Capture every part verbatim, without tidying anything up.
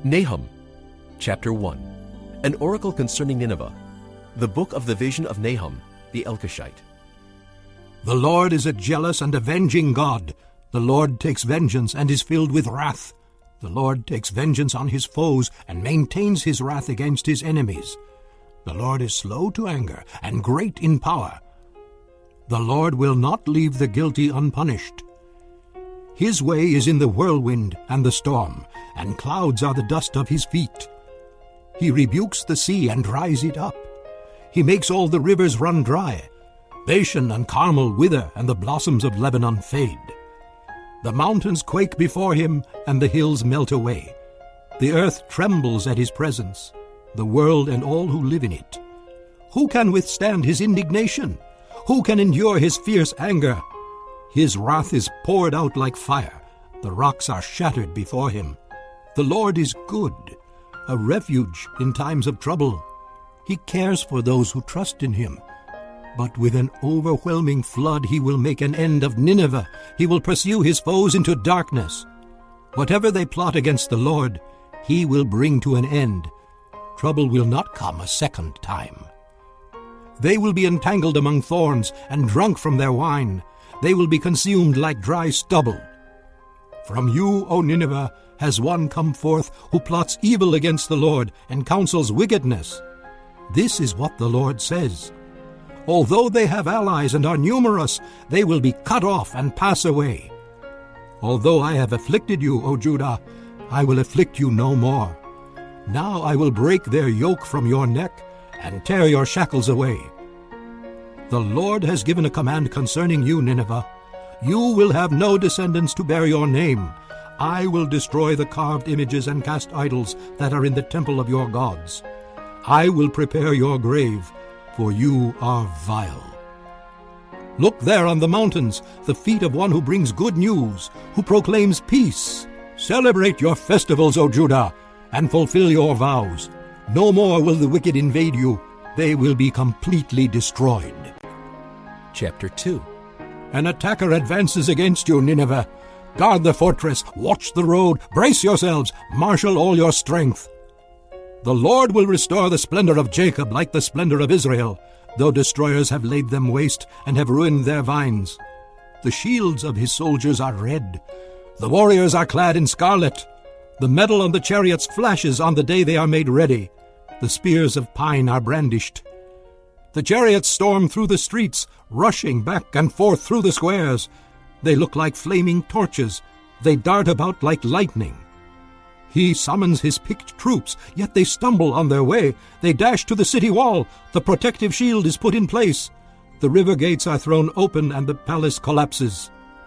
Nahum, chapter one. An oracle concerning Nineveh. The book of the vision of Nahum, the Elkoshite. The Lord is a jealous and avenging God. The Lord takes vengeance and is filled with wrath. The Lord takes vengeance on his foes and maintains his wrath against his enemies. The Lord is slow to anger and great in power. The Lord will not leave the guilty unpunished. His way is in the whirlwind and the storm, and clouds are the dust of his feet. He rebukes the sea and dries it up. He makes all the rivers run dry. Bashan and Carmel wither, and the blossoms of Lebanon fade. The mountains quake before him, and the hills melt away. The earth trembles at his presence, the world and all who live in it. Who can withstand his indignation? Who can endure his fierce anger? His wrath is poured out like fire. The rocks are shattered before him. The Lord is good, a refuge in times of trouble. He cares for those who trust in him. But with an overwhelming flood he will make an end of Nineveh. He will pursue his foes into darkness. Whatever they plot against the Lord, he will bring to an end. Trouble will not come a second time. They will be entangled among thorns and drunk from their wine. They will be consumed like dry stubble. From you, O Nineveh, has one come forth who plots evil against the Lord and counsels wickedness. This is what the Lord says. Although they have allies and are numerous, they will be cut off and pass away. Although I have afflicted you, O Judah, I will afflict you no more. Now I will break their yoke from your neck and tear your shackles away. The Lord has given a command concerning you, Nineveh. You will have no descendants to bear your name. I will destroy the carved images and cast idols that are in the temple of your gods. I will prepare your grave, for you are vile. Look there on the mountains, the feet of one who brings good news, who proclaims peace. Celebrate your festivals, O Judah, and fulfill your vows. No more will the wicked invade you. They will be completely destroyed. Chapter two. An attacker advances against you, Nineveh. Guard the fortress, watch the road, brace yourselves, marshal all your strength. The Lord will restore the splendor of Jacob like the splendor of Israel, though destroyers have laid them waste and have ruined their vines. The shields of his soldiers are red. The warriors are clad in scarlet. The metal on the chariots flashes on the day they are made ready. The spears of pine are brandished. The chariots storm through the streets, rushing back and forth through the squares. They look like flaming torches. They dart about like lightning. He summons his picked troops, yet they stumble on their way. They dash to the city wall. The protective shield is put in place. The river gates are thrown open and the palace collapses.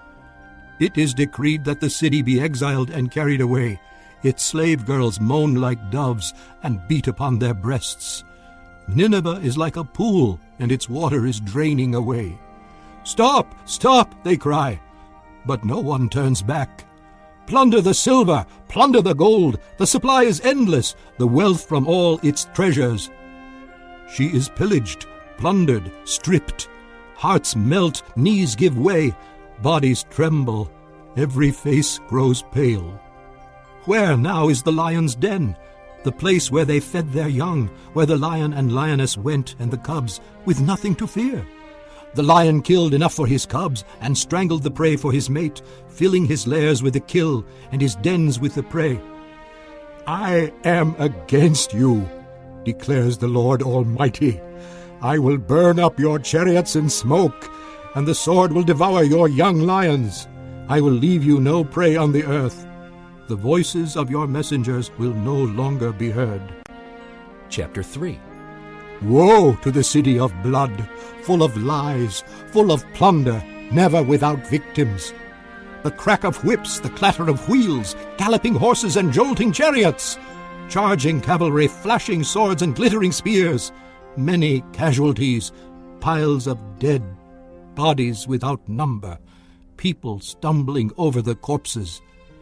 It is decreed that the city be exiled and carried away. Its slave girls moan like doves and beat upon their breasts. Nineveh is like a pool, and its water is draining away. Stop! Stop! They cry. But no one turns back. Plunder the silver! Plunder the gold! The supply is endless, the wealth from all its treasures. She is pillaged, plundered, stripped. Hearts melt, knees give way, bodies tremble, every face grows pale. Where now is the lion's den, the place where they fed their young, where the lion and lioness went and the cubs, with nothing to fear? The lion killed enough for his cubs and strangled the prey for his mate, filling his lairs with the kill and his dens with the prey. I am against you, declares the Lord Almighty. I will burn up your chariots in smoke, and the sword will devour your young lions. I will leave you no prey on the earth. The voices of your messengers will no longer be heard. Chapter three. Woe to the city of blood, full of lies, full of plunder, never without victims. The crack of whips, the clatter of wheels, galloping horses and jolting chariots, charging cavalry, flashing swords and glittering spears, many casualties, piles of dead, bodies without number, people stumbling over the corpses.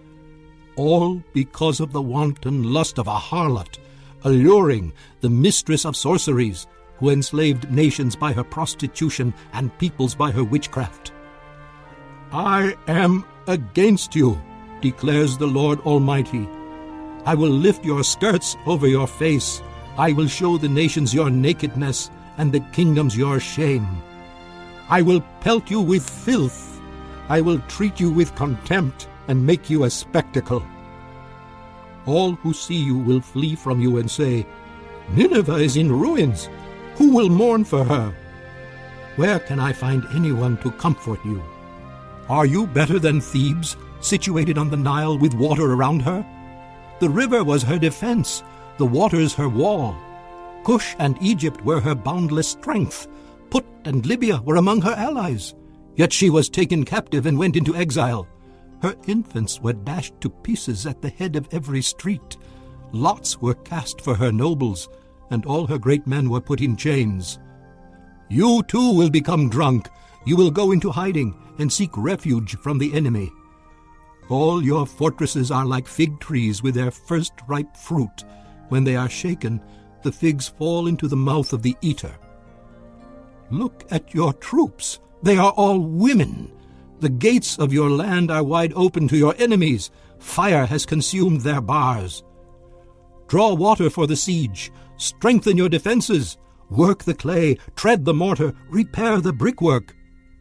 All because of the wanton lust of a harlot, alluring the mistress of sorceries, who enslaved nations by her prostitution and peoples by her witchcraft. I am against you, declares the Lord Almighty. I will lift your skirts over your face. I will show the nations your nakedness, and the kingdoms your shame. I will pelt you with filth. I will treat you with contempt and make you a spectacle. All who see you will flee from you and say, Nineveh is in ruins. Who will mourn for her? Where can I find anyone to comfort you? Are you better than Thebes, situated on the Nile with water around her? The river was her defense, the waters her wall. Cush and Egypt were her boundless strength. Put and Libya were among her allies. Yet she was taken captive and went into exile. Her infants were dashed to pieces at the head of every street. Lots were cast for her nobles, and all her great men were put in chains. You too will become drunk. You will go into hiding and seek refuge from the enemy. All your fortresses are like fig trees with their first ripe fruit. When they are shaken, the figs fall into the mouth of the eater. Look at your troops. They are all women. The gates of your land are wide open to your enemies. Fire has consumed their bars. Draw water for the siege. Strengthen your defenses. Work the clay, tread the mortar, repair the brickwork.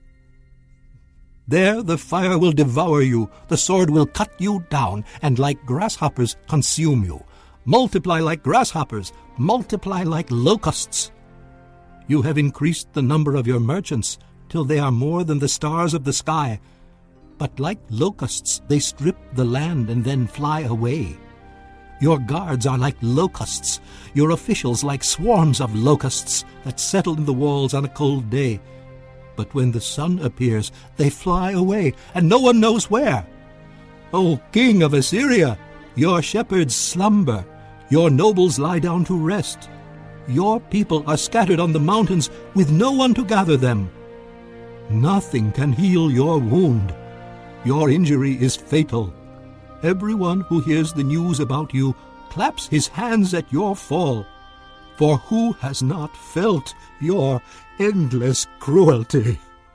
There the fire will devour you, the sword will cut you down, and like grasshoppers consume you. Multiply like grasshoppers, multiply like locusts. You have increased the number of your merchants, till they are more than the stars of the sky. But like locusts they strip the land and then fly away. Your guards are like locusts, your officials like swarms of locusts that settle in the walls on a cold day. But when the sun appears, they fly away, and no one knows where. O king of Assyria, your shepherds slumber, your nobles lie down to rest. Your people are scattered on the mountains with no one to gather them. Nothing can heal your wound. Your injury is fatal. Everyone who hears the news about you claps his hands at your fall. For who has not felt your endless cruelty?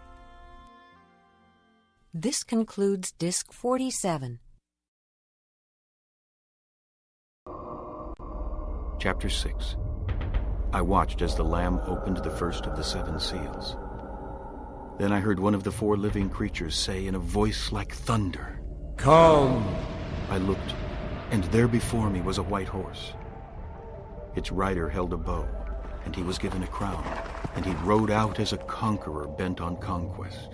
This concludes Disc forty-seven. Chapter six. I watched as the Lamb opened the first of the seven seals. Then I heard one of the four living creatures say in a voice like thunder, "Come!" I looked, and there before me was a white horse. Its rider held a bow, and he was given a crown, and he rode out as a conqueror bent on conquest.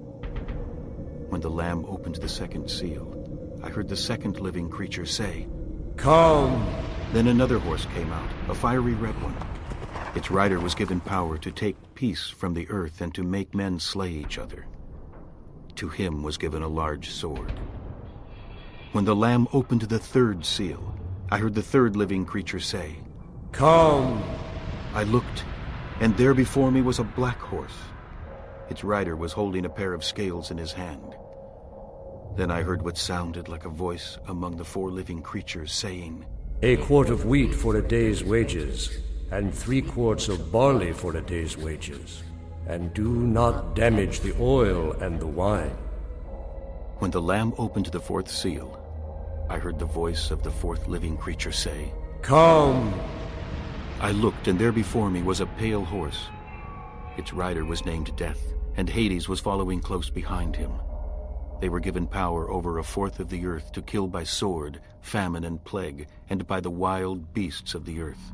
When the Lamb opened the second seal, I heard the second living creature say, "Come!" Then another horse came out, a fiery red one. Its rider was given power to take peace from the earth and to make men slay each other. To him was given a large sword. When the Lamb opened the third seal, I heard the third living creature say, "Come!" I looked, and there before me was a black horse. Its rider was holding a pair of scales in his hand. Then I heard what sounded like a voice among the four living creatures saying, "A quart of wheat for a day's wages, and three quarts of barley for a day's wages, and do not damage the oil and the wine." When the Lamb opened the fourth seal, I heard the voice of the fourth living creature say, "Come!" I looked, and there before me was a pale horse. Its rider was named Death, and Hades was following close behind him. They were given power over a fourth of the earth to kill by sword, famine, and plague, and by the wild beasts of the earth.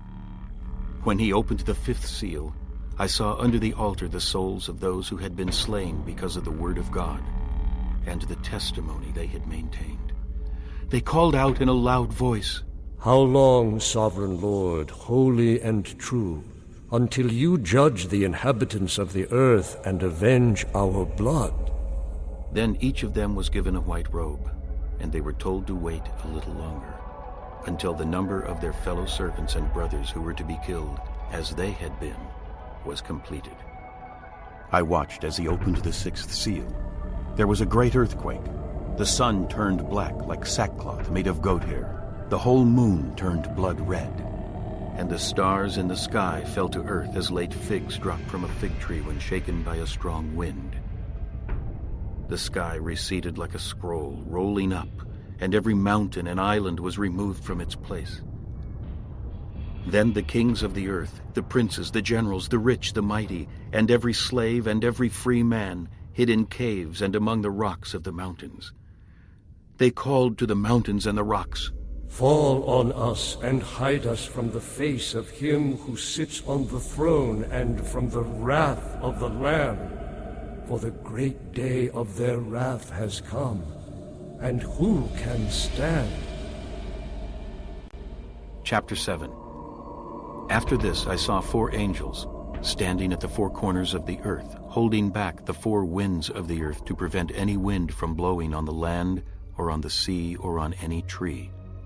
When he opened the fifth seal, I saw under the altar the souls of those who had been slain because of the word of God and the testimony they had maintained. They called out in a loud voice, "How long, sovereign Lord, holy and true, until you judge the inhabitants of the earth and avenge our blood?" Then each of them was given a white robe, and they were told to wait a little longer, until the number of their fellow servants and brothers who were to be killed, as they had been, was completed. I watched as he opened the sixth seal. There was a great earthquake. The sun turned black like sackcloth made of goat hair. The whole moon turned blood red. And the stars in the sky fell to earth as late figs drop from a fig tree when shaken by a strong wind. The sky receded like a scroll, rolling up, and every mountain and island was removed from its place. Then the kings of the earth, the princes, the generals, the rich, the mighty, and every slave and every free man hid in caves and among the rocks of the mountains. They called to the mountains and the rocks, "Fall on us and hide us from the face of him who sits on the throne and from the wrath of the Lamb. For the great day of their wrath has come, and who can stand?" Chapter seven. After this I saw four angels standing at the four corners of the earth, holding back the four winds of the earth to prevent any wind from blowing on the land or on the sea or on any tree.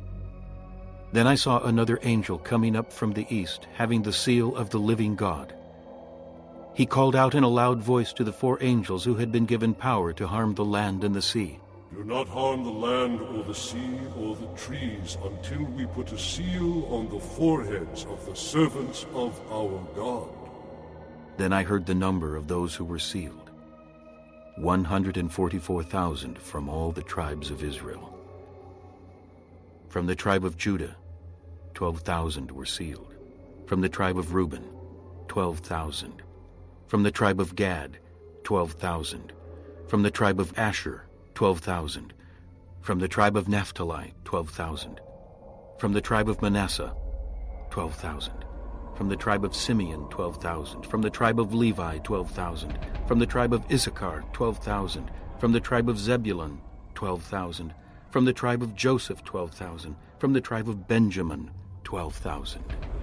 Then I saw another angel coming up from the east, having the seal of the living God. He called out in a loud voice to the four angels who had been given power to harm the land and the sea. "Do not harm the land or the sea or the trees until we put a seal on the foreheads of the servants of our God." Then I heard the number of those who were sealed, one hundred forty-four thousand from all the tribes of Israel. From the tribe of Judah, twelve thousand were sealed. From the tribe of Reuben, twelve thousand. From the tribe of Gad, twelve thousand. From the tribe of Asher, twelve thousand. From the tribe of Naphtali, twelve thousand. From the tribe of Manasseh, twelve thousand. From the tribe of Simeon, twelve thousand. From the tribe of Levi, twelve thousand. From the tribe of Issachar, twelve thousand. From the tribe of Zebulun, twelve thousand. From the tribe of Joseph, twelve thousand. From the tribe of Benjamin, twelve thousand.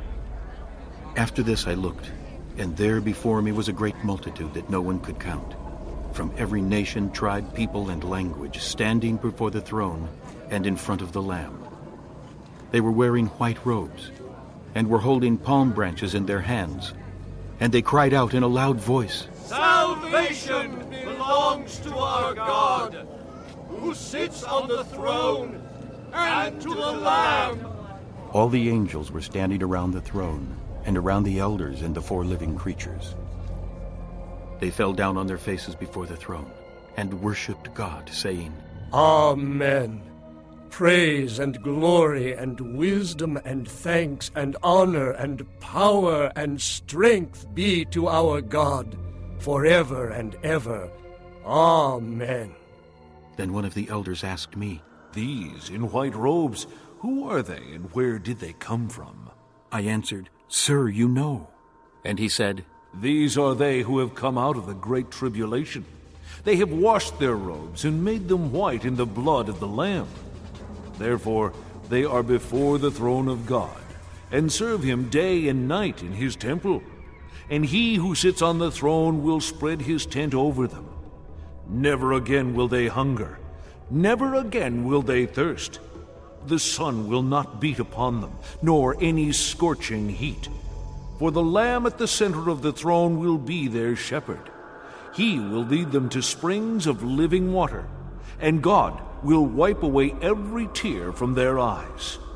After this I looked, and there before me was a great multitude that no one could count, from every nation, tribe, people, and language, standing before the throne and in front of the Lamb. They were wearing white robes, and were holding palm branches in their hands, and they cried out in a loud voice, "Salvation belongs to our God, who sits on the throne, and to the Lamb." All the angels were standing around the throne, and around the elders and the four living creatures. They fell down on their faces before the throne, and worshipped God, saying, Amen. Praise and glory and wisdom and thanks and honor and power and strength be to our God, forever and ever. Amen. Then one of the elders asked me, "These in white robes, who are they and where did they come from?" I answered, "Sir, you know." And he said, "These are they who have come out of the great tribulation. They have washed their robes and made them white in the blood of the Lamb. Therefore they are before the throne of God, and serve him day and night in his temple. And he who sits on the throne will spread his tent over them. Never again will they hunger, never again will they thirst. The sun will not beat upon them, nor any scorching heat. For the Lamb at the center of the throne will be their shepherd. He will lead them to springs of living water, and God will wipe away every tear from their eyes.